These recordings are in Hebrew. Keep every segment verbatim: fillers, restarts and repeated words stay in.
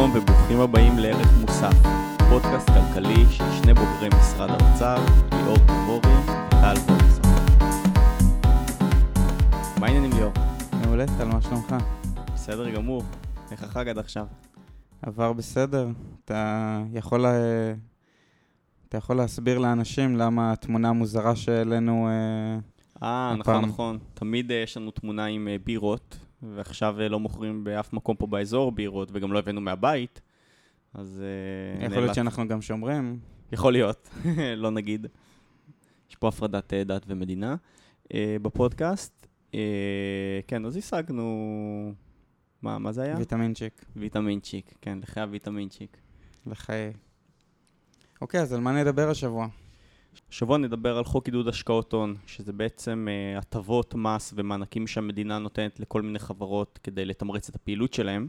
שלום וברוכים הבאים לערך מוסף, פודקאסט כלכלי של שני בוגרי משרד האוצר, ליאור תבורי וטל בורסון. מה העניינים ליאור? מעולה, טל, מה שלומך? בסדר גמור, איך החג עד עכשיו? עבר בסדר, אתה יכול, אתה יכול להסביר לאנשים למה התמונה המוזרה שאלינו אה, נכון, נכון. תמיד יש לנו תמונה עם בירות, ועכשיו לא מוכרים באף מקום פה באזור בירות, וגם לא הבאנו מהבית, אז... יכול להיות שאנחנו גם שומרים. יכול להיות, לא נגיד. יש פה הפרדת דת ומדינה בפודקאסט. כן, אז השגנו... מה, מה זה היה? ויטמינצ'יק. ויטמינצ'יק, כן, לחיי הוויטמינצ'יק. לחיי. אוקיי, אז על מה נדבר השבוע? השבוע נדבר על חוק עידוד השקעות הון, שזה בעצם uh, הטבות מס ומענקים שהמדינה נותנת לכל מיני חברות כדי לתמרץ את הפעילות שלהם.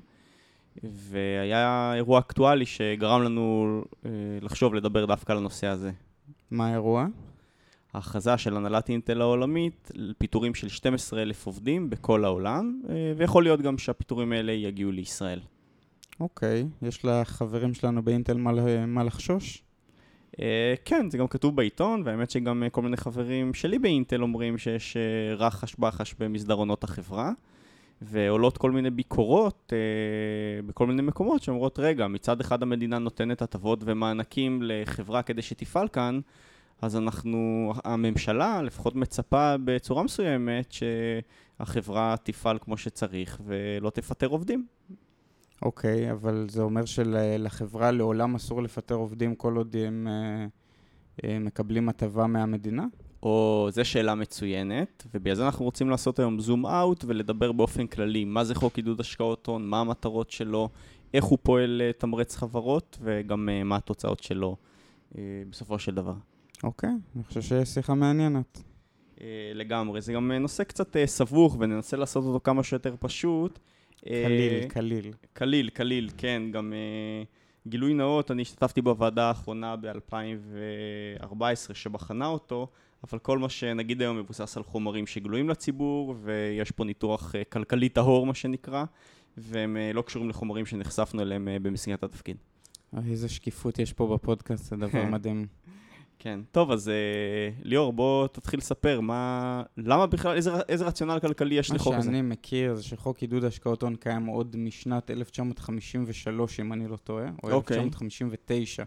והיה אירוע אקטואלי שגרם לנו uh, לחשוב לדבר דווקא על הנושא הזה. מה האירוע? ההכרזה של הנהלת אינטל העולמית לפיטורים של שנים עשר אלף עובדים בכל העולם, uh, ויכול להיות גם שהפיטורים האלה יגיעו לישראל. אוקיי, יש לחברים שלנו באינטל מה, מה לחשוש? Uh, כן, זה גם כתוב בעיתון, והאמת שגם uh, כל מיני חברים שלי באינטל אומרים שיש uh, רחש בחש במסדרונות החברה, ועולות כל מיני ביקורות uh, בכל מיני מקומות שאומרות, רגע, מצד אחד המדינה נותנת הטבות ומענקים לחברה כדי שתפעל כאן, אז אנחנו, הממשלה לפחות מצפה בצורה מסוימת שהחברה תפעל כמו שצריך ולא תפטר עובדים. אוקיי, okay, אבל זה אומר שלחברה לעולם אסור לפטר עובדים כל עוד הם אה, אה, מקבלים הטבה מהמדינה? או, זו שאלה מצוינת, ובגלל זה אנחנו רוצים לעשות היום זום אאוט ולדבר באופן כללי מה זה חוק עידוד השקעות הון, מה המטרות שלו, איך הוא פועל לתמרץ חברות, וגם אה, מה התוצאות שלו אה, בסופו של דבר. אוקיי, okay, אני חושב שיש שיחה מעניינת. אה, לגמרי, זה גם נושא קצת אה, סבוך, וננסה לעשות אותו כמה שיותר פשוט. קליל, קליל. קליל, קליל, כן. גם uh, גילוי נאות, אני השתתפתי בוועדה האחרונה ב-אלפיים וארבע עשרה שבחנה אותו, אבל כל מה שנגיד היום מבוסס על חומרים שגלויים לציבור, ויש פה ניתוח uh, כלכלי טהור, מה שנקרא, והם uh, לא קשורים לחומרים שנחשפנו אליהם uh, במסגרת התפקיד. איזה שקיפות יש פה בפודקאסט, זה דבר מדהים. כן, טוב, אז uh, ליאור, בוא תתחיל לספר מה, למה בכלל, איזה, איזה רציונל כלכלי יש לחוק הזה? מה שאני מכיר זה שחוק עידוד השקעות הון קיים עוד משנת אלף תשע מאות חמישים ושלוש, אם אני לא טועה, או okay. אלף תשע מאות חמישים ותשע.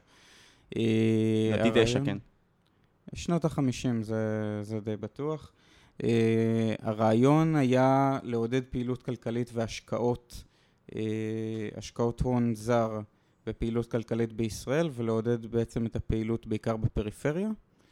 נתי תשע, כן. שנות ה-חמישים, זה, זה די בטוח. Uh, הרעיון היה לעודד פעילות כלכלית והשקעות, uh, השקעות הון זר, בפעילות כלכלית בישראל, ולעודד בעצם את הפעילות בעיקר בפריפריה.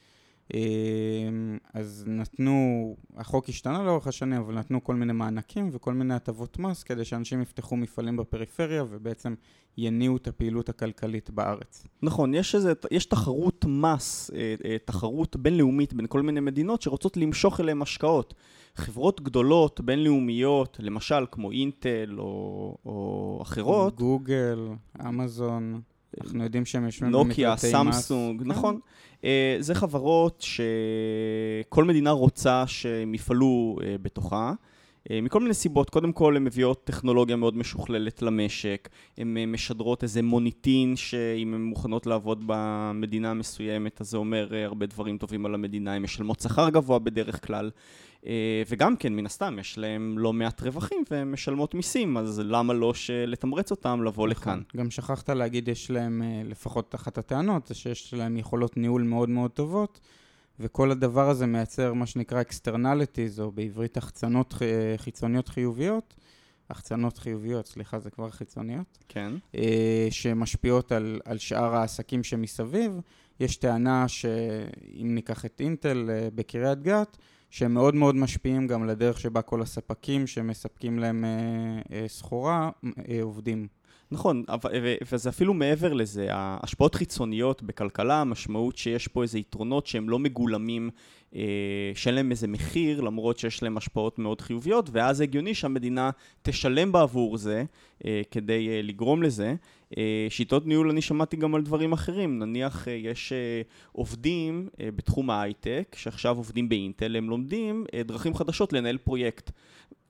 אז נתנו, החוק השתנה לאורך השנים, אבל נתנו כל מיני מענקים וכל מיני הטבות מס, כדי שאנשים יפתחו מפעלים בפריפריה, ובעצם יניעו את הפעילות הכלכלית בארץ. נכון, יש איזה, יש תחרות מס, תחרות בינלאומית בין כל מיני מדינות שרוצות למשוך אליהם השקעות. חברות גדולות, בינלאומיות, למשל כמו אינטל או, או אחרות. גוגל, אמזון, אנחנו יודעים שהם יושבים נוקיה, סמסונג, נכון. זה חברות שכל מדינה רוצה שהם יפעלו בתוכה. מכל מיני סיבות, קודם כל הן מביאות טכנולוגיה מאוד משוכללת למשק, הן משדרות איזה מוניטין שאם הן מוכנות לעבוד במדינה מסוימת, אז זה אומר הרבה דברים טובים על המדינה, הן משלמות שכר גבוה בדרך כלל, וגם כן, מן הסתם, יש להם לא מעט רווחים והן משלמות מיסים, אז למה לא לתמרץ אותם לבוא לכאן? גם שכחת להגיד, יש להם, לפחות אחת הטענות, זה שיש להם יכולות ניהול מאוד מאוד טובות, וכל הדבר הזה מייצר מה שנקרא externalities, או בעברית החצנות חיצוניות חיוביות, החצנות חיוביות, סליחה, זה כבר חיצוניות, כן. שמשפיעות על, על שאר העסקים שמסביב. יש טענה שאם ניקח את אינטל בקריית גת, שהם מאוד מאוד משפיעים גם לדרך שבה כל הספקים שמספקים להם סחורה עובדים. נכון, וזה אפילו מעבר לזה, ההשפעות חיצוניות בכלכלה, המשמעות שיש פה איזה יתרונות שהם לא מגולמים, שאין להם איזה מחיר, למרות שיש להם השפעות מאוד חיוביות, ואז הגיוני שהמדינה תשלם בעבור זה, כדי לגרום לזה. שיטות ניהול אני שמעתי גם על דברים אחרים, נניח יש עובדים בתחום ההייטק, שעכשיו עובדים באינטל, הם לומדים דרכים חדשות לנהל פרויקט.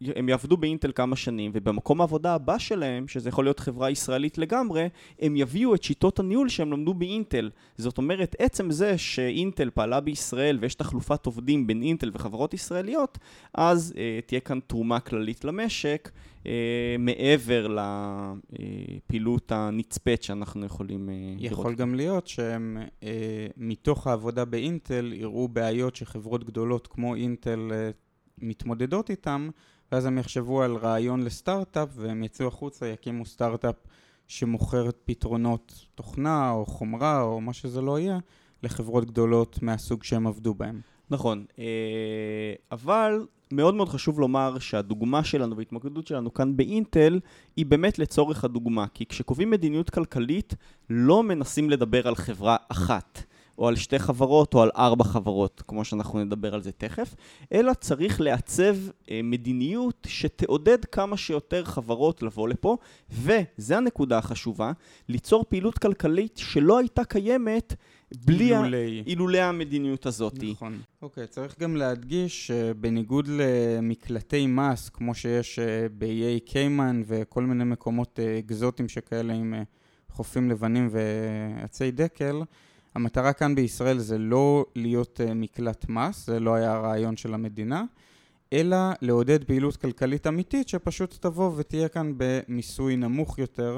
הם יעבדו באינטל כמה שנים, ובמקום העבודה הבא שלהם, שזה יכול להיות חברה ישראלית לגמרי, הם יביאו את שיטות הניהול שהם למדו באינטל. זאת אומרת, עצם זה שאינטל פעלה בישראל ויש תחלופת עובדים בין אינטל וחברות ישראליות, אז אה, תהיה כאן תרומה כללית למשק, אה, מעבר לפעילות הנצפית שאנחנו יכולים אה, לראות. יכול גם להיות שהם אה, מתוך העבודה באינטל יראו בעיות שחברות גדולות כמו אינטל אה, מתמודדות איתם, ואז הם יחשבו על רעיון לסטארט-אפ, והם יצאו החוצה, יקימו סטארט-אפ שמוכר פתרונות תוכנה או חומרה או מה שזה לא יהיה, לחברות גדולות מהסוג שהם עבדו בהם. נכון, אבל מאוד מאוד חשוב לומר שהדוגמה שלנו וההתמקדות שלנו כאן באינטל היא באמת לצורך הדוגמה, כי כשקובעים מדיניות כלכלית לא מנסים לדבר על חברה אחת, או על שתי חברות או על ארבע חברות, כמו שאנחנו נדבר על זה תכף, אלא צריך לעצב אה, מדיניות שתעודד כמה שיותר חברות לבוא לפה, וזה הנקודה החשובה, ליצור פעילות כלכלית שלא הייתה קיימת בלי אילולי. אילולי המדיניות הזאת. נכון. אוקיי, צריך גם להדגיש שבניגוד למקלטי מס, כמו שיש באיי קיימן וכל מיני מקומות אקזוטיים שכאלה עם חופים לבנים ועצי דקל, המטרה כאן בישראל זה לא להיות מקלט מס, זה לא היה הרעיון של המדינה, אלא לעודד פעילות כלכלית אמיתית שפשוט תבוא ותהיה כאן במיסוי נמוך יותר,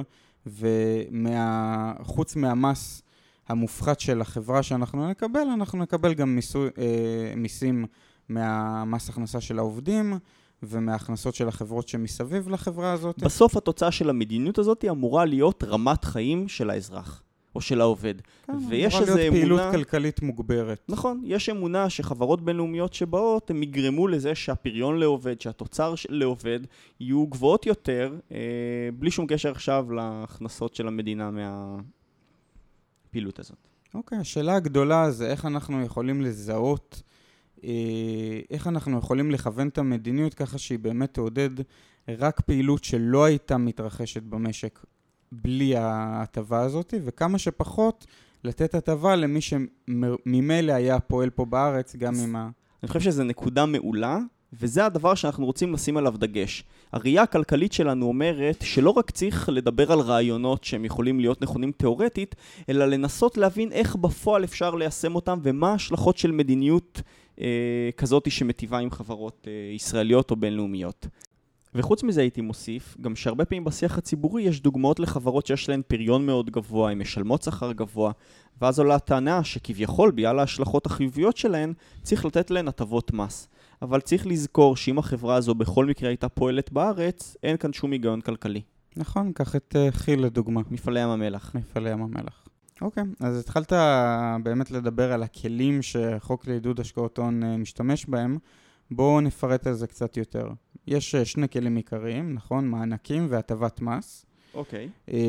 וחוץ מהמס המופחת של החברה שאנחנו נקבל, אנחנו נקבל גם מיסוי, אה, מיסים מהמס הכנסה של העובדים, ומההכנסות של החברות שמסביב לחברה הזאת. בסוף התוצאה של המדיניות הזאת אמורה להיות רמת חיים של האזרח. או של העובד. כן, ויש אמורה להיות אמונה... פעילות כלכלית מוגברת. נכון, יש אמונה שחברות בינלאומיות שבאות, הם יגרמו לזה שהפריון לעובד, שהתוצר לעובד, יהיו גבוהות יותר, אה, בלי שום קשר עכשיו להכנסות של המדינה מהפעילות הזאת. אוקיי, השאלה הגדולה זה איך אנחנו יכולים לזהות, אה, איך אנחנו יכולים לכוון את המדיניות ככה שהיא באמת תעודד רק פעילות שלא הייתה מתרחשת במשק, בלי ההטבה הזאת, וכמה שפחות לתת הטבה למי שממילא היה פועל פה בארץ, גם עם ה... אני חושב שזו נקודה מעולה, וזה הדבר שאנחנו רוצים לשים עליו דגש. הראייה הכלכלית שלנו אומרת שלא רק צריך לדבר על רעיונות שהם יכולים להיות נכונים תיאורטית, אלא לנסות להבין איך בפועל אפשר ליישם אותם, ומה ההשלכות של מדיניות אה, כזאת שמטיבה עם חברות אה, ישראליות או בינלאומיות. וחוץ מזה הייתי מוסיף, גם שהרבה פעמים בשיח הציבורי יש דוגמאות לחברות שיש להן פריון מאוד גבוה, הן משלמות שכר גבוה, ואז עולה הטענה שכביכול בגלל ההשלכות החיוביות שלהן צריך לתת להן הטבות מס. אבל צריך לזכור שאם החברה הזו בכל מקרה הייתה פועלת בארץ, אין כאן שום היגיון כלכלי. נכון, קח את uh, חיל לדוגמה. מפעלי ים המלח. מפעלי ים המלח. אוקיי, אז התחלת באמת לדבר על הכלים שחוק לעידוד השקעות הון uh, משתמש בהם. בואו נפרט על זה קצת יותר. יש שני כלים עיקריים, נכון? מענקים והטבת מס. אוקיי.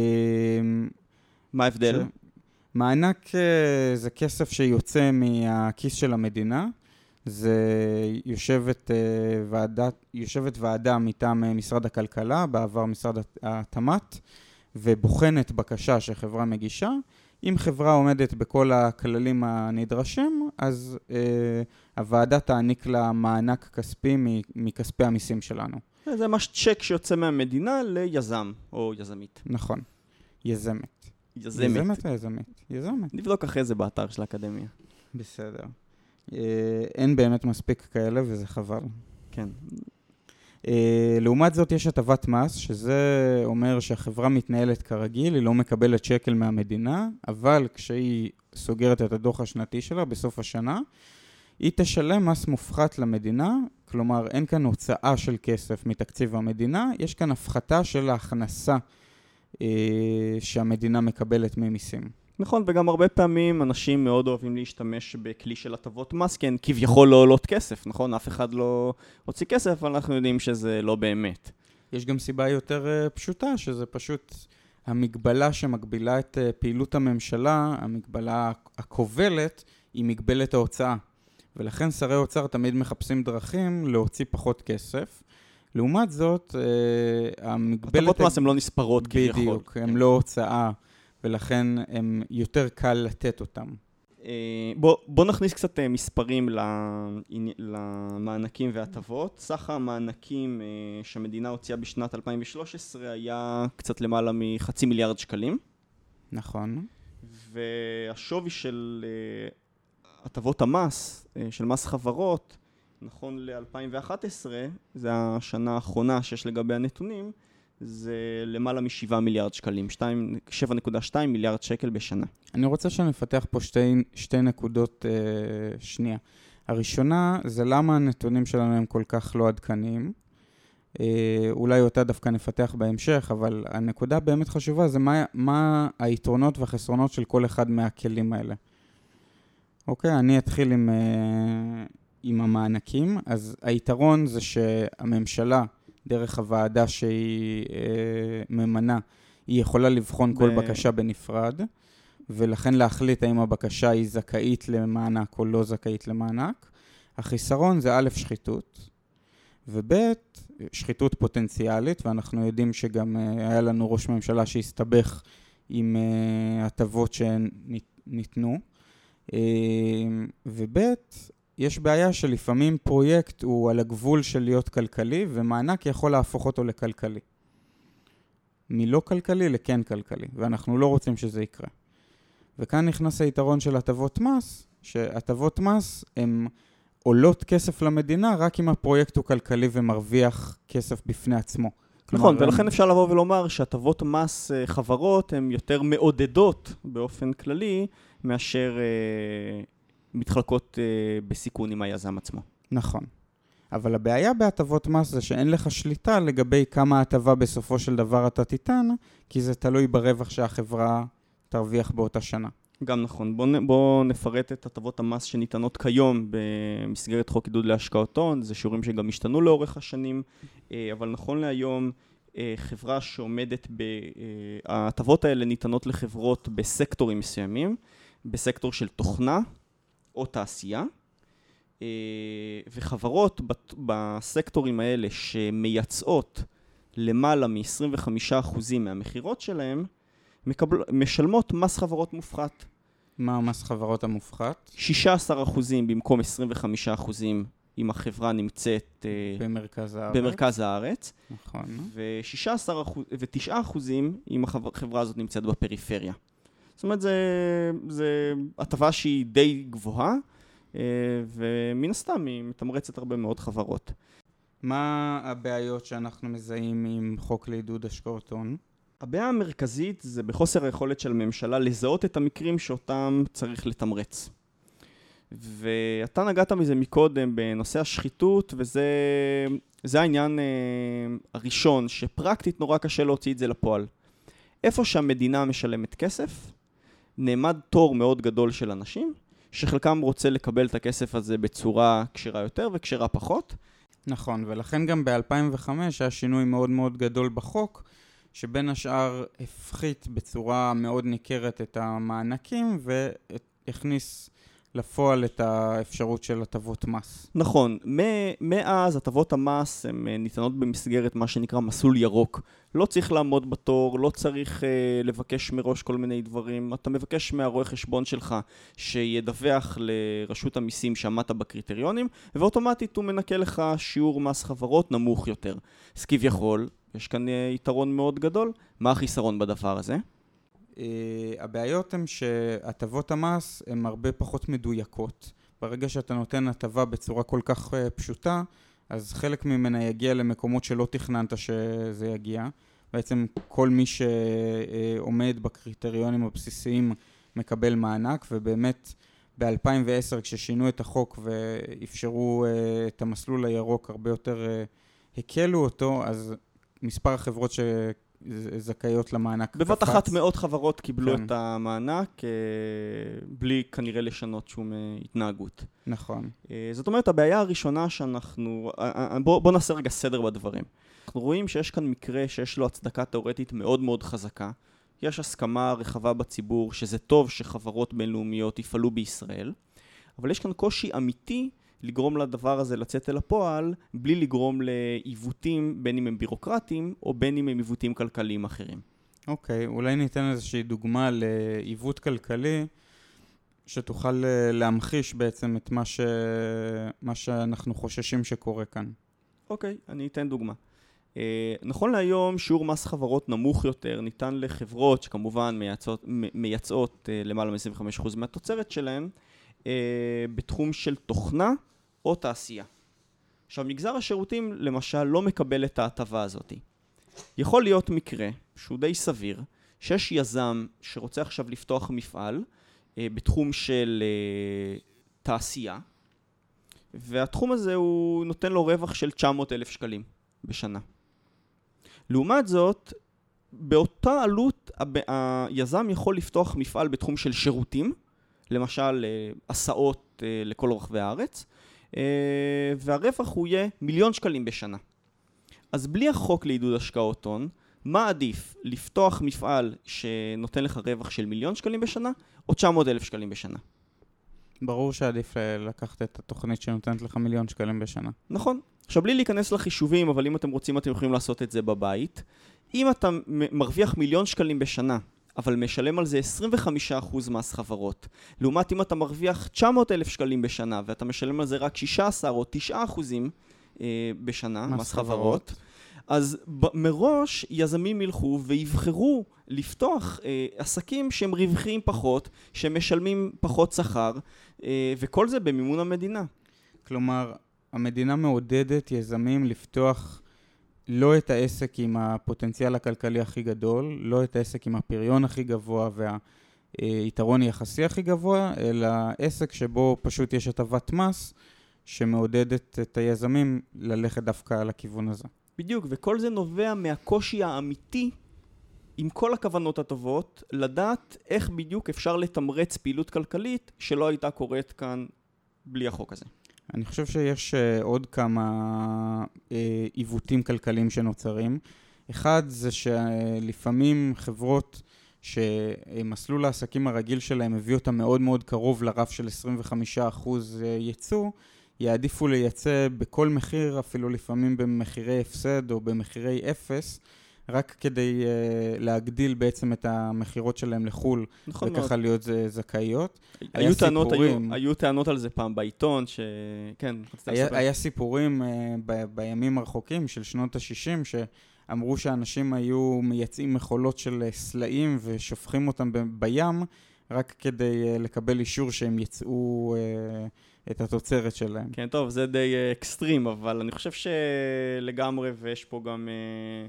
מה ההבדל? מענק זה כסף שיוצא מהכיס של המדינה. זה יושבת ועדה, יושבת ועדה מטעם משרד הכלכלה, בעבר משרד התמ"ת, ובוחנת בקשה שחברה מגישה. אם חברה עומדת בכל הכללים הנדרשים, אז אה, הוועדה תעניק לה מענק כספי מכספי המיסים שלנו. זה ממש צ'ק שיוצא מהמדינה ליזם או יזמית. נכון, יזמת. יזמת. יזמת או יזמית? יזמת. נבדוק אחרי זה באתר של האקדמיה. בסדר. אה, אין באמת מספיק כאלה וזה חבל. כן. Uh, לעומת זאת יש הטבת מס, שזה אומר שהחברה מתנהלת כרגיל, היא לא מקבלת שקל מהמדינה, אבל כשהיא סוגרת את הדוח השנתי שלה בסוף השנה, היא תשלם מס מופחת למדינה, כלומר אין כאן הוצאה של כסף מתקציב המדינה, יש כאן הפחתה של ההכנסה uh, שהמדינה מקבלת ממיסים. נכון, וגם הרבה פעמים אנשים מאוד אוהבים להשתמש בכלי של הטבות מס, כי הן כביכול לא עולות כסף, נכון? אף אחד לא הוציא כסף, אבל אנחנו יודעים שזה לא באמת. יש גם סיבה יותר פשוטה, שזה פשוט המגבלה שמגבילה את פעילות הממשלה, המגבלה הכובלת, היא מגבלת ההוצאה. ולכן שרי אוצר תמיד מחפשים דרכים להוציא פחות כסף. לעומת זאת, המגבלת... הטבות מס הן לא נספרות כביכול. בדיוק, הן לא הוצאה. ולכן הם יותר קל לתת אותם. בוא, בוא נכניס קצת מספרים למענקים והטבות. סך המענקים שהמדינה הוציאה בשנת אלפיים ושלוש עשרה היה קצת למעלה מחצי מיליארד שקלים. נכון. והשווי של הטבות המס, של מס חברות, נכון ל-אלפיים ואחת עשרה, זה השנה האחרונה שיש לגבי הנתונים, זה למעלה משבעה מיליארד שקלים, שבע נקודה שתיים מיליארד שקל בשנה. אני רוצה שנפתח פה שתי, שתי נקודות אה, שנייה. הראשונה זה למה הנתונים שלנו הם כל כך לא עדכניים. אה, אולי אותה דווקא נפתח בהמשך, אבל הנקודה באמת חשובה זה מה, מה היתרונות והחסרונות של כל אחד מהכלים האלה. אוקיי, אני אתחיל עם, אה, עם המענקים. אז היתרון זה שהממשלה, דרך הוועדה שהיא אה, ממנה, היא יכולה לבחון ב... כל בקשה בנפרד, ולכן להחליט האם הבקשה היא זכאית למענק או לא זכאית למענק. החיסרון זה א', שחיתות, וב', שחיתות פוטנציאלית, ואנחנו יודעים שגם אה, היה לנו ראש ממשלה שהסתבך עם אה, הטבות שניתנו, אה, וב', יש בעיה שלפעמים פרויקט הוא על הגבול של להיות כלכלי, ומענק יכול להפוך אותו לכלכלי. מלא כלכלי לכן כלכלי, ואנחנו לא רוצים שזה יקרה. וכאן נכנס היתרון של הטבות מס, שהטבות מס הן עולות כסף למדינה, רק אם הפרויקט הוא כלכלי ומרוויח כסף בפני עצמו. נכון, ולכן אפשר לבוא ולומר שהטבות מס חברות הן יותר מעודדות באופן כללי, מאשר מתחלקות בסיכון עם היזם עצמו. נכון. אבל הבעיה בהטבות מס זה שאין לך שליטה לגבי כמה הטבה בסופו של דבר אתה תיתן, כי זה תלוי ברווח שהחברה תרוויח באותה שנה. גם נכון. בוא, בוא נפרט את הטבות המס שניתנות כיום במסגרת חוק עידוד להשקעות הון. זה שיעורים שגם השתנו לאורך השנים, אבל נכון להיום חברה שעומדת ב... ההטבות האלה ניתנות לחברות בסקטורים מסוימים, בסקטור של תוכנה או תעשייה, וחברות בסקטורים האלה שמייצאות למעלה מ-עשרים וחמישה אחוז מהמחירות שלהם, מקבל, משלמות מס חברות מופחת. מה המס חברות המופחת? שישה עשר אחוז במקום עשרים וחמישה אחוז אם החברה נמצאת במרכז הארץ. במרכז הארץ. נכון. ו-שישה עשר אחוז ו-תשעה אחוז אם החברה הזאת נמצאת בפריפריה. זאת אומרת, זה, זה הטבה שהיא די גבוהה, ומן הסתם היא מתמרצת הרבה מאוד חברות. מה הבעיות שאנחנו מזהים עם חוק לעידוד השקעות הון? הבעיה המרכזית זה בחוסר היכולת של הממשלה לזהות את המקרים שאותם צריך לתמרץ. ואתה נגעת מזה מקודם בנושא השחיתות, וזה זה העניין הראשון, שפרקטית נורא קשה להוציא את זה לפועל. איפה שהמדינה משלמת כסף, נעמד תור מאוד גדול של אנשים, שחלקם רוצה לקבל את הכסף הזה בצורה קשרה יותר וקשרה פחות. נכון, ולכן גם ב-אלפיים וחמש היה שינוי מאוד מאוד גדול בחוק, שבין השאר הפחית בצורה מאוד ניכרת את המענקים, והכניס לפועל את האפשרות של הטבות מס. נכון, מאז הטבות המס הן ניתנות במסגרת מה שנקרא מסלול ירוק. לא צריך לעמוד בתור, לא צריך אה, לבקש מראש כל מיני דברים. אתה מבקש מהרואה חשבון שלך שידווח לרשות המיסים שעמדת בקריטריונים, ואוטומטית הוא מנקה לך שיעור מס חברות נמוך יותר. אז כביכול, יש כאן יתרון מאוד גדול. מה החיסרון בדבר הזה? Uh, הבעיות הן שהטבות המס הן הרבה פחות מדויקות. ברגע שאתה נותן הטבה בצורה כל כך uh, פשוטה, אז חלק ממנה יגיע למקומות שלא תכננת שזה יגיע. בעצם כל מי שעומד בקריטריונים הבסיסיים מקבל מענק, ובאמת ב-אלפיים ועשר כששינו את החוק ואפשרו uh, את המסלול הירוק הרבה יותר uh, הקלו אותו, אז מספר החברות ש... זכאיות למענק. בבת אחת מאות חברות קיבלו כן. את המענק, בלי כנראה לשנות שום התנהגות. נכון. זאת אומרת, הבעיה הראשונה שאנחנו... בוא, בוא נעשה רגע סדר בדברים. אנחנו רואים שיש כאן מקרה שיש לו הצדקה תיאורטית מאוד מאוד חזקה. יש הסכמה רחבה בציבור שזה טוב שחברות בינלאומיות יפעלו בישראל, אבל יש כאן קושי אמיתי לגרום לדבר הזה לצאת אל הפועל, בלי לגרום לעיוותים, בין אם הם בירוקרטיים, או בין אם הם עיוותים כלכליים אחרים. אוקיי, אולי ניתן איזושהי דוגמה לעיוות כלכלי. שתוכל להמחיש בעצם את מה, ש... מה שאנחנו חוששים שקורה כאן. אוקיי, אני אתן דוגמה. Uh, נכון להיום שיעור מס חברות נמוך יותר ניתן לחברות שכמובן מייצאות, מייצאות uh, למעלה מ-עשרים וחמישה אחוז מהתוצרת שלהן uh, בתחום של תוכנה או תעשייה. עכשיו, מגזר השירותים למשל לא מקבל את ההטבה הזאת. יכול להיות מקרה שהוא די סביר, שיש יזם שרוצה עכשיו לפתוח מפעל uh, בתחום של uh, תעשייה, והתחום הזה הוא נותן לו רווח של תשע מאות אלף שקלים בשנה. לעומת זאת, באותה עלות היזם יכול לפתוח מפעל בתחום של שירותים, למשל הסעות לכל רחבי הארץ, והרווח הוא יהיה מיליון שקלים בשנה. אז בלי החוק לעידוד השקעות הון, מה עדיף? לפתוח מפעל שנותן לך רווח של מיליון שקלים בשנה, או תשע מאות אלף שקלים בשנה? ברור שעדיף לקחת את התוכנית שנותנת לך מיליון שקלים בשנה. נכון. עכשיו, בלי להיכנס לחישובים, אבל אם אתם רוצים, אתם יכולים לעשות את זה בבית. אם אתה מרוויח מיליון שקלים בשנה, אבל משלם על זה עשרים וחמישה אחוז מס חברות, לעומת אם אתה מרוויח תשע מאות אלף שקלים בשנה, ואתה משלם על זה רק שישה עשר או תשעה אחוזים אה, בשנה, מס, מס חברות, חברות, אז ב- מראש יזמים ילכו ויבחרו לפתוח אה, עסקים שהם רווחיים פחות, שמשלמים פחות שכר, אה, וכל זה במימון המדינה. כלומר, המדינה מעודדת יזמים לפתוח לא את העסק עם הפוטנציאל הכלכלי הכי גדול, לא את העסק עם הפריון הכי גבוה והיתרון יחסי הכי גבוה, אלא עסק שבו פשוט יש הטבת מס שמעודדת את היזמים ללכת דווקא לכיוון הזה. בדיוק, וכל זה נובע מהקושי האמיתי, עם כל הכוונות הטובות, לדעת איך בדיוק אפשר לתמרץ פעילות כלכלית שלא הייתה קורית כאן בלי החוק הזה. אני חושב שיש uh, עוד כמה uh, עיוותים כלכליים שנוצרים. אחד זה שלפעמים חברות שמסלול העסקים הרגיל שלהם הביא אותם מאוד מאוד קרוב לרף של עשרים וחמישה אחוז ייצוא, יעדיפו לייצא בכל מחיר, אפילו לפעמים במחירי הפסד או במחירי אפס, רק כדי uh, להגדיל בעצם את המחירות שלהם לחול, נכון וככה מאוד. להיות זכאיות. היו טענות, היו, היו טענות על זה פעם בעיתון, ש... כן, היה, היה סיפורים uh, ב- בימים הרחוקים של שנות ה-שישים, שאמרו שאנשים היו מייצאים מכולות של סלעים ושופכים אותם ב- בים, רק כדי uh, לקבל אישור שהם יצאו uh, את התוצרת שלהם. כן, טוב, זה די uh, אקסטרים, אבל אני חושב שלגמרי, ויש פה גם... Uh,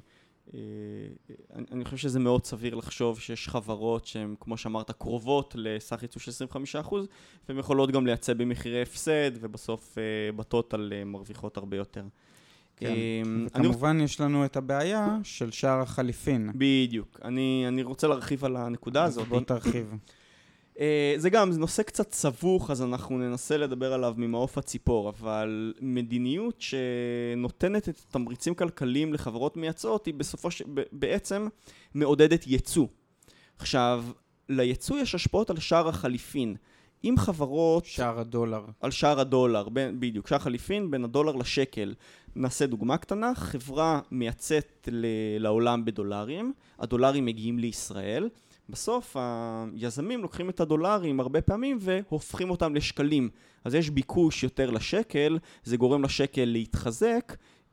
אני חושב שזה מאוד סביר לחשוב שיש חברות שהן, כמו שאמרת, קרובות לסך ייצוא של עשרים וחמישה אחוז, והן יכולות גם לייצא במחירי הפסד, ובסוף בטוטל מרוויחות הרבה יותר. כן, וכמובן יש לנו את הבעיה של שער החליפין. בדיוק. אני רוצה להרחיב על הנקודה הזאת. בוא תרחיב. זה גם, זה נושא קצת סבוך, אז אנחנו ננסה לדבר עליו ממעוף הציפור, אבל מדיניות שנותנת את התמריצים כלכליים לחברות מייצאות, היא בסופו ש... בעצם מעודדת ייצוא. עכשיו, לייצוא יש השפעות על שער החליפין. אם חברות... שער הדולר. על שער הדולר, ב... בדיוק, שער החליפין בין הדולר לשקל. נעשה דוגמה קטנה, חברה מייצאת ל... לעולם בדולרים, הדולרים מגיעים לישראל, בסוף היזמים לוקחים את הדולרים הרבה פעמים והופכים אותם לשקלים. אז יש ביקוש יותר לשקל, זה גורם לשקל להתחזק.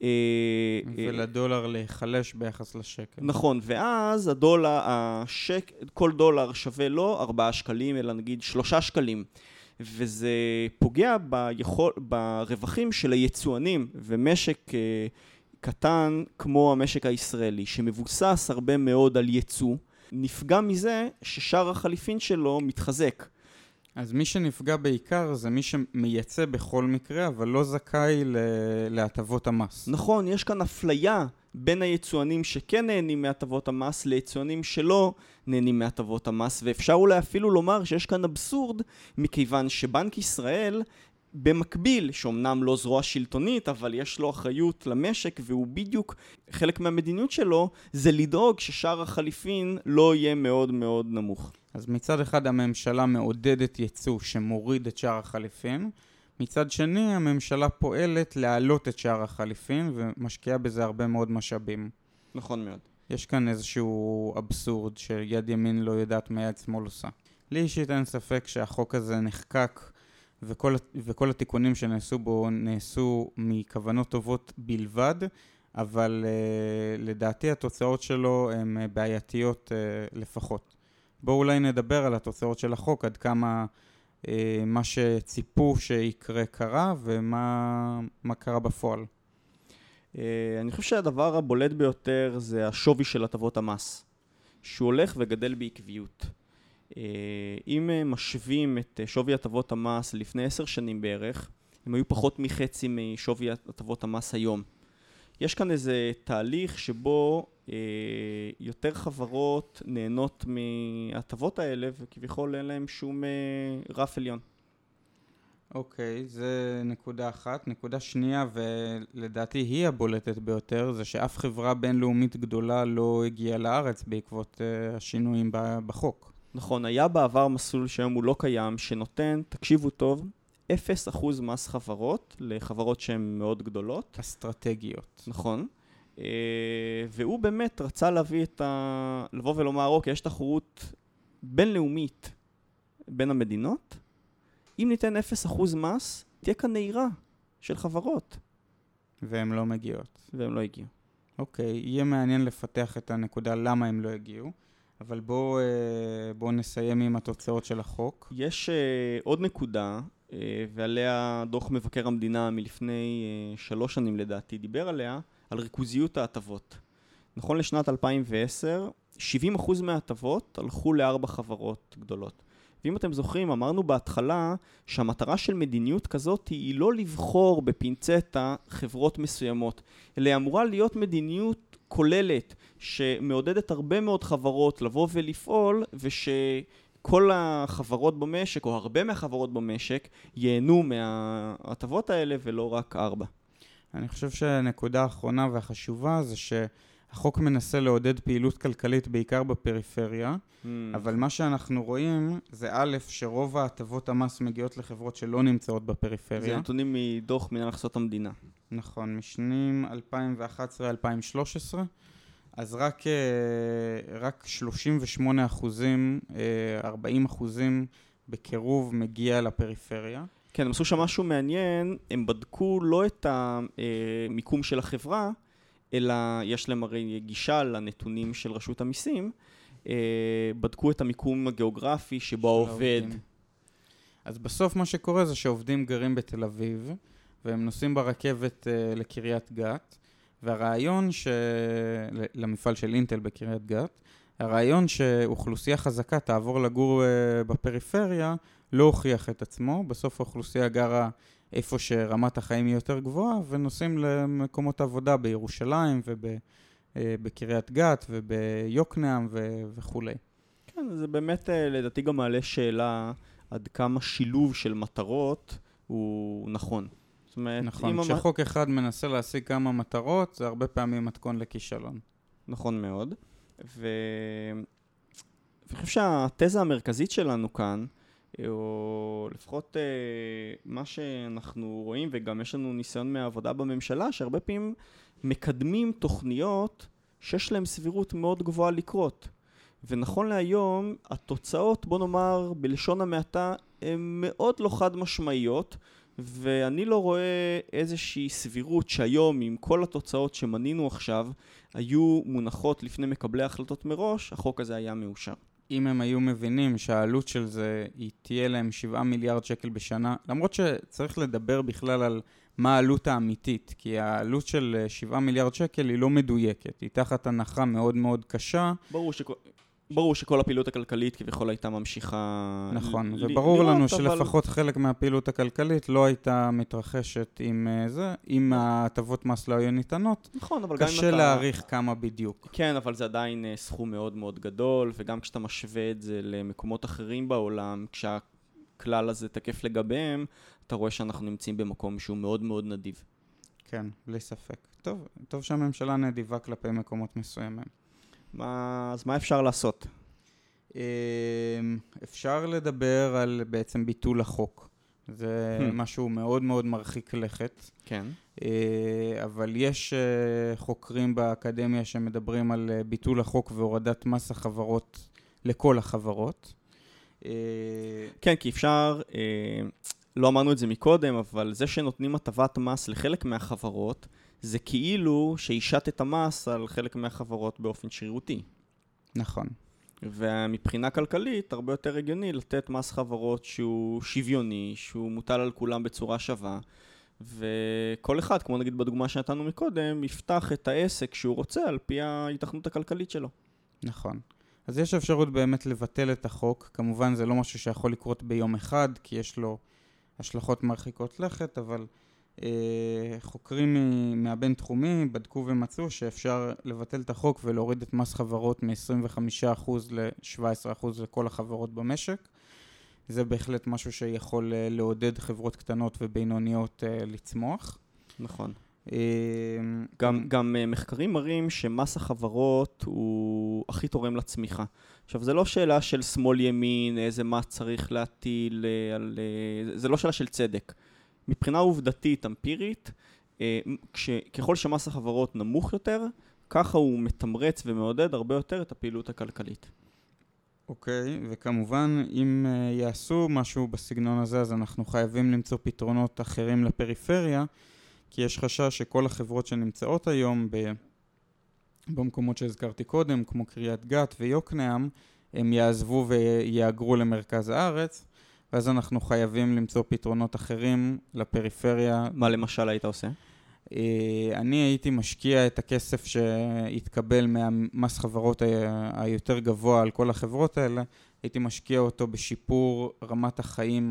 ולדולר להיחלש ביחס לשקל. נכון, ואז הדולר, השק, כל דולר שווה לא ארבעה שקלים, אלא נגיד שלושה שקלים. וזה פוגע ביכול, ברווחים של היצואנים, ומשק קטן כמו המשק הישראלי, שמבוסס הרבה מאוד על יצוא, נפגע מזה ששער החליפין שלו מתחזק. אז מי שנפגע בעיקר זה מי שמייצא בכל מקרה, אבל לא זכאי להטבות המס. נכון, יש כאן אפליה בין היצואנים שכן נהנים מהטבות המס ליצואנים שלא נהנים מהטבות המס, ואפשר אולי אפילו לומר שיש כאן אבסורד, מכיוון שבנק ישראל במקביל, שאומנם לא זרוע שלטונית, אבל יש לו אחריות למשק, והוא בדיוק, חלק מהמדיניות שלו, זה לדאוג ששער החליפין לא יהיה מאוד מאוד נמוך. אז מצד אחד הממשלה מעודדת ייצוא שמוריד את שער החליפין, מצד שני הממשלה פועלת להעלות את שער החליפין, ומשקיעה בזה הרבה מאוד משאבים. נכון מאוד. יש כאן איזשהו אבסורד שיד ימין לא יודעת מה יד שמאל עושה. לי אישית אין ספק שהחוק הזה נחקק, וכל, וכל התיקונים שנעשו בו נעשו מכוונות טובות בלבד, אבל uh, לדעתי התוצאות שלו הן uh, בעייתיות uh, לפחות. בואו אולי נדבר על התוצאות של החוק, עד כמה uh, מה שציפו שיקרה קרה, ומה מה קרה בפועל. Uh, אני חושב שהדבר הבולט ביותר זה השווי של הטבות המס, שהוא הולך וגדל בעקביות. Uh, אם uh, משווים את uh, שווי הטבות המס לפני עשר שנים בערך, הם היו פחות מחצי משווי הטבות המס היום. יש כאן איזה תהליך שבו אה, יותר חברות נהנות מהטבות האלה, וכביכול אין להם שום אה, רף עליון. אוקיי, זה נקודה אחת. נקודה שנייה, ולדעתי היא הבולטת ביותר, זה שאף חברה בינלאומית גדולה לא הגיעה לארץ בעקבות אה, השינויים בחוק. נכון, היה בעבר מסלול שהיום הוא לא קיים, שנותן, תקשיבו טוב, אפס אחוז מס חברות לחברות שהן מאוד גדולות. אסטרטגיות. נכון. והוא באמת רצה להביא את ה... לבוא ולומר, אוקיי, יש תחרות בינלאומית בין המדינות. אם ניתן אפס אחוז מס, תהיה כאן נהירה של חברות. והן לא מגיעות. והן לא הגיעו. אוקיי, יהיה מעניין לפתח את הנקודה למה הם לא הגיעו. אבל בואו בוא נסיים עם התוצאות של החוק. יש עוד נקודה, ועליה דוח מבקר המדינה מלפני שלוש שנים לדעתי דיבר עליה, על ריכוזיות ההטבות. נכון לשנת אלפיים ועשר, שבעים אחוז מההטבות הלכו לארבע חברות גדולות. ואם אתם זוכרים, אמרנו בהתחלה שהמטרה של מדיניות כזאת היא לא לבחור בפינצטה חברות מסוימות, אלא אמורה להיות מדיניות כוללת שמעודדת הרבה מאוד חברות לבוא ולפעול, ושכל החברות במשק, או הרבה מהחברות במשק, ייהנו מההטבות האלה ולא רק ארבע. אני חושב שהנקודה האחרונה והחשובה זה שהחוק מנסה לעודד פעילות כלכלית בעיקר בפריפריה, mm. אבל מה שאנחנו רואים זה א', שרוב ההטבות המס מגיעות לחברות שלא נמצאות בפריפריה. זה נתונים מדוח מנהל הכנסות המדינה. נכון, משנים אלפיים ואחת עשרה עד אלפיים ושלוש עשרה, אז רק, רק שלושים ושמונה אחוזים, ארבעים אחוזים בקירוב מגיע לפריפריה. כן, הם עשו שם משהו מעניין, הם בדקו לא את המיקום של החברה, אלא יש להם הרי גישה לנתונים של רשות המיסים, בדקו את המיקום הגיאוגרפי שבו העובד. אז בסוף מה שקורה זה שעובדים גרים בתל אביב, והם נוסעים ברכבת לקריית גת, והרעיון ש... למפעל של אינטל בקריית גת, הרעיון שאוכלוסייה חזקה תעבור לגור בפריפריה, לא הוכיח את עצמו. בסוף האוכלוסייה גרה איפה שרמת החיים היא יותר גבוהה, ונוסעים למקומות עבודה בירושלים ובקריית גת וביוקנעם וכו'. כן, זה באמת לדעתי גם מעלה שאלה עד כמה שילוב של מטרות הוא נכון. זאת אומרת, נכון, כשחוק המ... אחד מנסה להשיג כמה מטרות, זה הרבה פעמים מתכון לכישלון. נכון מאוד. ו... ואני חושב שהתזה המרכזית שלנו כאן, או לפחות אה, מה שאנחנו רואים, וגם יש לנו ניסיון מהעבודה בממשלה, שהרבה פעמים מקדמים תוכניות שיש להם סבירות מאוד גבוהה לקרות. ונכון להיום, התוצאות, בוא נאמר, בלשון המעטה, הן מאוד לא חד משמעיות, ואני לא רואה איזושהי סבירות שהיום, עם כל התוצאות שמנינו עכשיו, היו מונחות לפני מקבלי ההחלטות מראש, החוק הזה היה מאושר. אם הם היו מבינים שהעלות של זה היא תהיה להם שבעה מיליארד שקל בשנה, למרות שצריך לדבר בכלל על מה העלות האמיתית, כי העלות של שבעה מיליארד שקל היא לא מדויקת, היא תחת הנחה מאוד מאוד קשה. ברור שכל... ברור שכל הפעילות הכלכלית כביכול הייתה ממשיכה... נכון, ל- וברור ל- לנו אבל... שלפחות חלק מהפעילות הכלכלית לא הייתה מתרחשת עם זה, אם ההטבות מס לא היו ניתנות. נכון, אבל גם אם אתה... קשה להעריך כמה בדיוק. כן, אבל זה עדיין סכום מאוד מאוד גדול, וגם כשאתה משווה את זה למקומות אחרים בעולם, כשהכלל הזה תקף לגביהם, אתה רואה שאנחנו נמצאים במקום שהוא מאוד מאוד נדיב. כן, בלי ספק. טוב, טוב שהממשלה נדיבה כלפי מקומות מסוימים. מה, אז מה אפשר לעשות? אפשר לדבר על בעצם ביטול החוק. זה Hmm. משהו מאוד מאוד מרחיק לכת. כן. אבל יש חוקרים באקדמיה שמדברים על ביטול החוק והורדת מס החברות לכל החברות. כן, כי אפשר, לא אמרנו את זה מקודם, אבל זה שנותנים הטבת מס לחלק מהחברות, זה כאילו שאישת את המס על חלק מהחברות באופן שרירותי. נכון. ומבחינה כלכלית, הרבה יותר הגיוני לתת מס חברות שהוא שוויוני, שהוא מוטל על כולם בצורה שווה, וכל אחד, כמו נגיד בדוגמה שנתנו מקודם, יפתח את העסק שהוא רוצה על פי ההתכנות הכלכלית שלו. נכון. אז יש אפשרות באמת לבטל את החוק. כמובן זה לא משהו שיכול לקרות ביום אחד, כי יש לו השלכות מרחיקות לכת, אבל אה, חוקרים מהבין תחומי בדקו ומצאו שאפשר לבטל את החוק ולהוריד את מס חברות מ-עשרים וחמישה אחוז ל-שבעה עשר אחוז לכל החברות במשק. זה בהחלט משהו שיכול לעודד חברות קטנות ובינוניות אה, לצמוח. נכון. גם, גם מחקרים מראים שמס החברות הוא הכי תורם לצמיחה. עכשיו, זה לא שאלה של שמאל ימין, איזה מס צריך להטיל, על, זה לא שאלה של צדק. מבחינה עובדתית, אמפירית, ככל שמס החברות נמוך יותר, ככה הוא מתמרץ ומעודד הרבה יותר את הפעילות הכלכלית. אוקיי, okay, וכמובן, אם uh, יעשו משהו בסגנון הזה, אז אנחנו חייבים למצוא פתרונות אחרים לפריפריה, כי יש חשש שכל החברות שנמצאות היום ב... במקומות שהזכרתי קודם, כמו קריית גת ויוקנעם, הם יעזבו ויאגרו למרכז הארץ, ואז אנחנו חייבים למצוא פתרונות אחרים לפריפריה. מה למשל היית עושה? אני הייתי משקיע את הכסף שהתקבל מהמס חברות היותר גבוה על כל החברות האלה, הייתי משקיע אותו בשיפור רמת החיים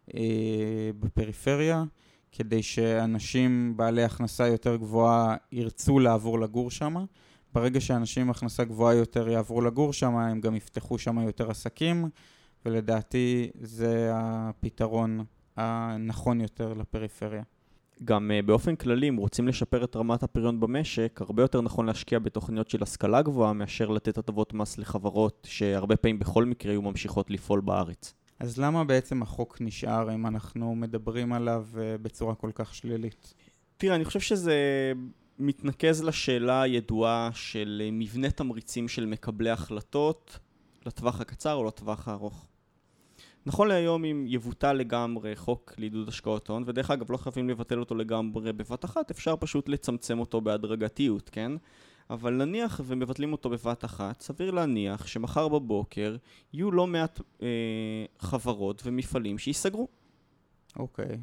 בפריפריה, כדי שאנשים בעלי הכנסה יותר גבוהה ירצו לעבור לגור שם. ברגע שאנשים עם הכנסה גבוהה יותר יעברו לגור שם, הם גם יפתחו שם יותר עסקים, ולדעתי זה הפתרון הנכון יותר לפריפריה. גם uh, באופן כללי, אם רוצים לשפר את רמת הפריון במשק, הרבה יותר נכון להשקיע בתוכניות של השכלה גבוהה, מאשר לתת הטבות מס לחברות שהרבה פעמים בכל מקרה יהיו ממשיכות לפעול בארץ. אז למה בעצם החוק נשאר אם אנחנו מדברים עליו uh, בצורה כל כך שלילית? תראה, אני חושב שזה מתנקז לשאלה הידועה של uh, מבנה תמריצים של מקבלי החלטות לטווח הקצר או לטווח הארוך. נכון להיום אם יבוטל לגמרי חוק לעידוד השקעות הון, ודרך אגב לא חייבים לבטל אותו לגמרי בבת אחת, אפשר פשוט לצמצם אותו בהדרגתיות, כן? אבל נניח ומבטלים אותו בבת אחת, סביר להניח שמחר בבוקר יהיו לא מעט אה, חברות ומפעלים שיסגרו. אוקיי.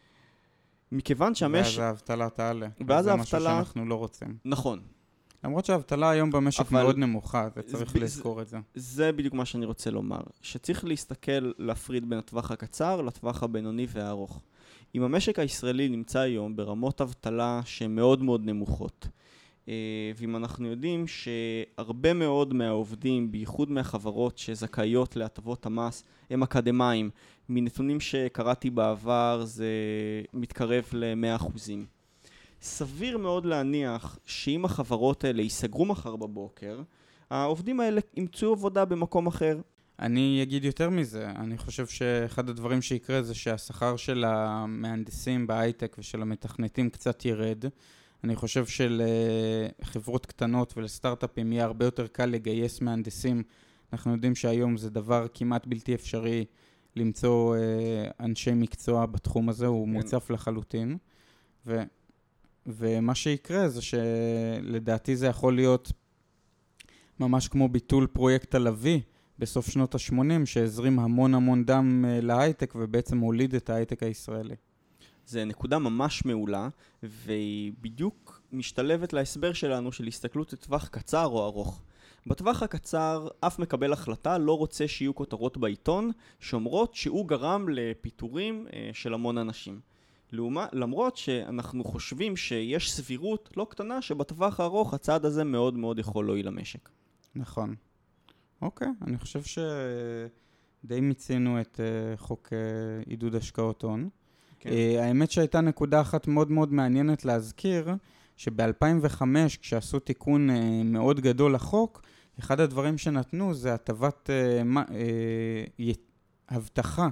מכיוון שהמש... ואז האבטלה תעלה. ואז זה האבטלה... משהו שאנחנו לא רוצים. נכון. למרות שהאבטלה היום במשק אבל... מאוד נמוכה, וצריך זה... לזכור את זה. זה בדיוק מה שאני רוצה לומר. שצריך להסתכל, להפריד בין הטווח הקצר לטווח הבינוני והארוך. אם המשק הישראלי נמצא היום ברמות אבטלה שהן מאוד מאוד נמוכות, ואם אנחנו יודעים שהרבה מאוד מהעובדים, בייחוד מהחברות שזכאיות להטבות המס, הם אקדמיים, מנתונים שקראתי בעבר זה מתקרב ל-מאה אחוזים. סביר מאוד להניח שאם החברות האלה ייסגרו מחר בבוקר, העובדים האלה ימצאו עבודה במקום אחר. אני אגיד יותר מזה, אני חושב שאחד הדברים שיקרה זה שהשכר של המהנדסים בהייטק ושל המתכנתים קצת ירד. אני חושב שלחברות קטנות ולסטארט-אפים יהיה הרבה יותר קל לגייס מהנדסים. אנחנו יודעים שהיום זה דבר כמעט בלתי אפשרי למצוא אנשי מקצוע בתחום הזה, הוא מוצף לחלוטין. ו... ומה שיקרה זה שלדעתי זה יכול להיות ממש כמו ביטול פרויקט הלוי בסוף שנות ה-שמונים, שהזרים המון המון דם להייטק ובעצם הוליד את ההייטק הישראלי. זה נקודה ממש מעולה, והיא בדיוק משתלבת להסבר שלנו של הסתכלות לטווח קצר או ארוך. בטווח הקצר, אף מקבל החלטה לא רוצה שיהיו כותרות בעיתון שאומרות שהוא גרם לפיטורים של המון אנשים. לעומת, למרות שאנחנו חושבים שיש סבירות לא קטנה שבטווח הארוך הצעד הזה מאוד מאוד יכול להועיל למשק. נכון. אוקיי, אני חושב שדי מיצינו את חוק עידוד השקעות הון. כן. האמת שהייתה נקודה אחת מאוד מאוד מעניינת להזכיר, שב-אלפיים וחמש כשעשו תיקון מאוד גדול לחוק, אחד הדברים שנתנו זה הטבת הבטחה,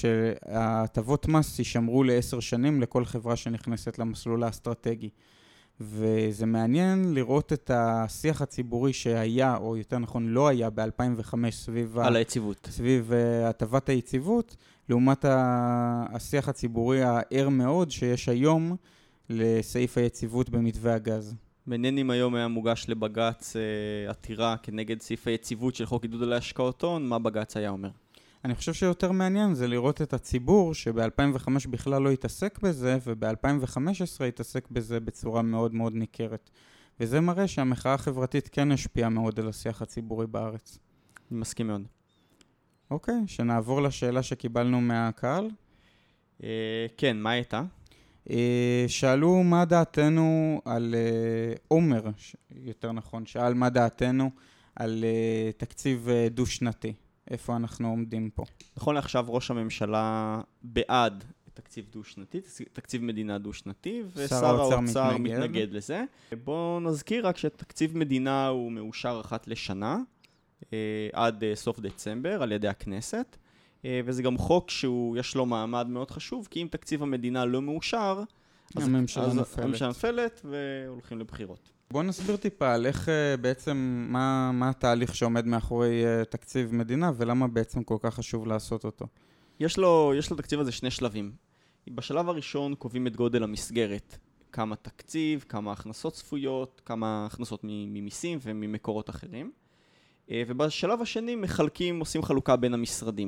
שההטבות מס יישמרו לעשר שנים לכל חברה שנכנסת למסלול האסטרטגי. וזה מעניין לראות את השיח הציבורי שהיה, או יותר נכון לא היה ב-אלפיים וחמש סביב על היציבות. סביב הטבת היציבות, לעומת השיח הציבורי הער מאוד שיש היום לסעיף היציבות במתווה הגז. מעניין אם היום היה מוגש לבג"ץ אה, עתירה כנגד סעיף היציבות של חוק עידוד להשקעות הון, מה בג"ץ היה אומר? אני חושב שיותר מעניין זה לראות את הציבור שב-אלפיים וחמש בכלל לא התעסק בזה, וב-אלפיים וחמש עשרה התעסק בזה בצורה מאוד מאוד ניכרת. וזה מראה שהמחאה החברתית כן השפיעה מאוד על השיח הציבורי בארץ. אני מסכים מאוד. אוקיי, שנעבור לשאלה שקיבלנו מהקהל. אה, כן, מה הייתה? אה, שאלו מה דעתנו על אה, עומר, ש- יותר נכון, שאל מה דעתנו על אה, תקציב אה, דו-שנתי. איפה אנחנו עומדים פה? נכון לעכשיו ראש הממשלה בעד תקציב דו-שנתי, תקציב מדינה דו-שנתי, ושר האוצר מתנגד. מתנגד לזה. בואו נזכיר רק שתקציב מדינה הוא מאושר אחת לשנה, אה, עד אה, סוף דצמבר על ידי הכנסת, אה, וזה גם חוק שיש לו מעמד מאוד חשוב, כי אם תקציב המדינה לא מאושר, אז הממשלה אז נופלת. הממשלה נופלת והולכים לבחירות. בוא נסביר טיפה על איך uh, בעצם, מה, מה התהליך שעומד מאחורי uh, תקציב מדינה ולמה בעצם כל כך חשוב לעשות אותו. יש לו, יש לו תקציב הזה שני שלבים. בשלב הראשון קובעים את גודל המסגרת. כמה תקציב, כמה הכנסות צפויות, כמה הכנסות ממיסים וממקורות אחרים. ובשלב השני מחלקים, עושים חלוקה בין המשרדים.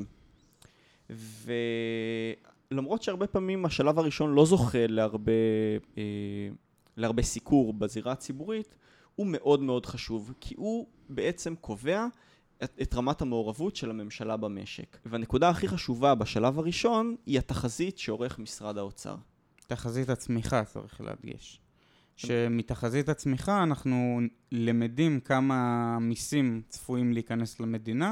ולמרות שהרבה פעמים השלב הראשון לא זוכה להרבה, להרבה סיקור בזירה הציבורית, הוא מאוד מאוד חשוב, כי הוא בעצם קובע את, את רמת המעורבות של הממשלה במשק. והנקודה הכי חשובה בשלב הראשון היא התחזית שעורך משרד האוצר. תחזית הצמיחה צריך להדגיש. שמתחזית הצמיחה אנחנו למדים כמה מיסים צפויים להיכנס למדינה,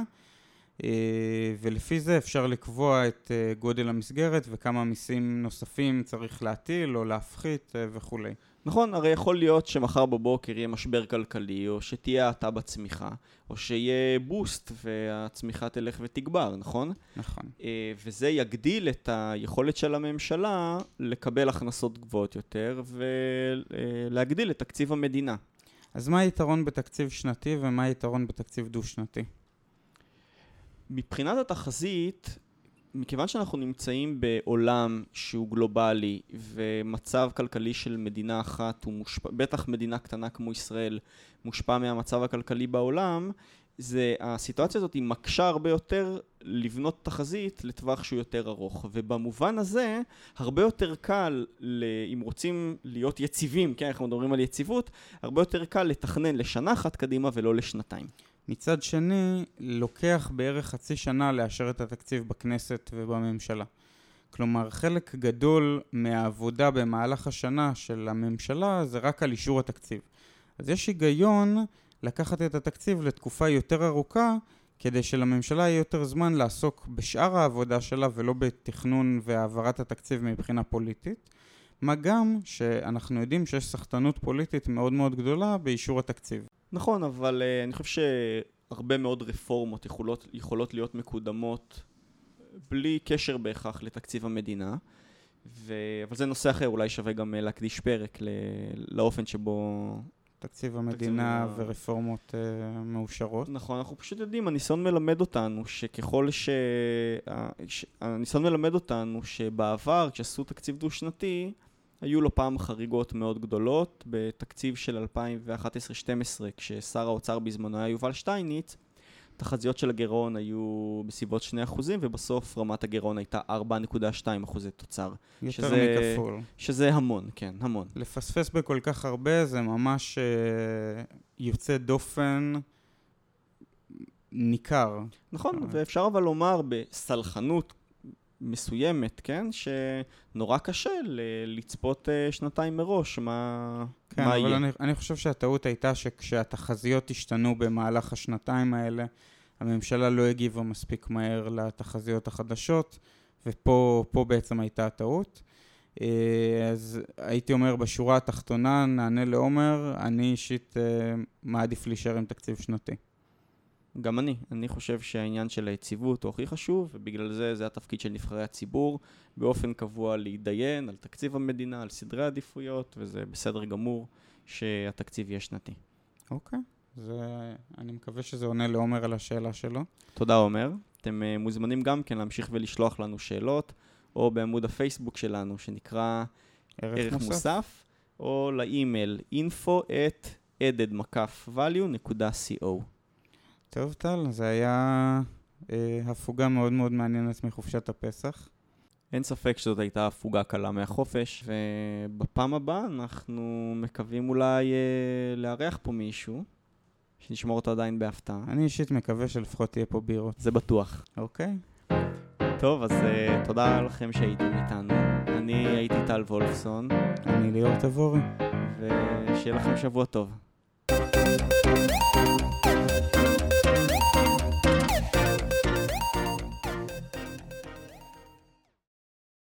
ולפי זה אפשר לקבוע את גודל המסגרת וכמה מיסים נוספים צריך להטיל או להפחית וכו'. נכון, הרי יכול להיות שמחר בבוקר יהיה משבר כלכלי, או שתהיה האטה בצמיחה, או שיהיה בוסט והצמיחה תלך ותגבר, נכון? נכון. וזה יגדיל את היכולת של הממשלה לקבל הכנסות גבוהות יותר, ולהגדיל את תקציב המדינה. אז מה היתרון בתקציב שנתי ומה היתרון בתקציב דו-שנתי? מבחינת התחזית, מכיוון שאנחנו נמצאים בעולם שהוא גלובלי ומצב כלכלי של מדינה אחת, הוא מושפע, בטח מדינה קטנה כמו ישראל, מושפע מהמצב הכלכלי בעולם, זה, הסיטואציה הזאת היא מקשה הרבה יותר לבנות תחזית לטווח שהוא יותר ארוך. ובמובן הזה, הרבה יותר קל, אם רוצים להיות יציבים, כן, אנחנו מדברים על יציבות, הרבה יותר קל לתכנן לשנה אחת קדימה ולא לשנתיים. מצד שני, לוקח בערך חצי שנה לאשר את התקציב בכנסת ובממשלה. כלומר, חלק גדול מהעבודה במהלך השנה של הממשלה זה רק על אישור התקציב. אז יש היגיון לקחת את התקציב לתקופה יותר ארוכה, כדי שלממשלה יהיה יותר זמן לעסוק בשאר העבודה שלה ולא בתכנון והעברת התקציב מבחינה פוליטית. מה גם שאנחנו יודעים שיש סחטנות פוליטית מאוד מאוד גדולה באישור התקציב. נכון, אבל uh, אני חושב שהרבה מאוד רפורמות יכולות, יכולות להיות מקודמות בלי קשר בהכרח לתקציב המדינה, ו... אבל זה נושא אחר, אולי שווה גם להקדיש פרק ל... לאופן שבו... תקציב המדינה תקציב... ורפורמות uh, מאושרות. נכון, אנחנו פשוט יודעים, הניסיון מלמד אותנו שככל ש... הניסיון מלמד אותנו שבעבר, כשעשו תקציב דו-שנתי, היו לו פעם חריגות מאוד גדולות. בתקציב של אלפיים ואחת עשרה שתים עשרה, כששר האוצר בזמנו היה יובל שטייניץ, תחזיות של הגירעון היו בסביבות שני אחוזים, ובסוף רמת הגירעון הייתה ארבע נקודה שתיים אחוזי תוצר. יותר שזה, מכפול. שזה המון, כן, המון. לפספס בכל כך הרבה זה ממש uh, יוצא דופן ניכר. נכון, ואפשר אבל לומר בסלחנות מסוימת, כן, שנורא קשה ל- לצפות uh, שנתיים מראש מה, כן, מה אבל יהיה. אני, אני חושב שהטעות הייתה שכשהתחזיות השתנו במהלך השנתיים האלה, הממשלה לא הגיבה מספיק מהר לתחזיות החדשות, ופה פה בעצם הייתה הטעות. אז הייתי אומר בשורה התחתונה, נענה לעומר, אני אישית מעדיף להישאר עם תקציב שנתי. גם אני. אני חושב שהעניין של היציבות הוא הכי חשוב, ובגלל זה זה התפקיד של נבחרי הציבור, באופן קבוע להידיין על תקציב המדינה, על סדרי עדיפויות, וזה בסדר גמור. שהתקציב יהיה שנתי. אוקיי, זה, אני מקווה שזה עונה לעומר על השאלה שלו. תודה עומר. אתם uh, מוזמנים גם כן להמשיך ולשלוח לנו שאלות, או בעמוד הפייסבוק שלנו שנקרא ערך, ערך מוסף. מוסף, או לאימייל info at added-value נקודה co. טוב טל, זה היה אה, הפוגה מאוד מאוד מעניינת מחופשת הפסח. אין ספק שזאת הייתה הפוגה קלה מהחופש, ובפעם הבאה אנחנו מקווים אולי אה, לארח פה מישהו, שנשמור אותו עדיין בהפתעה. אני אישית מקווה שלפחות תהיה פה בירות. זה בטוח. אוקיי. טוב, אז uh, תודה לכם שהייתם איתנו. אני הייתי טל וולפסון. אני ליאור תבורי. ושיהיה לכם שבוע טוב.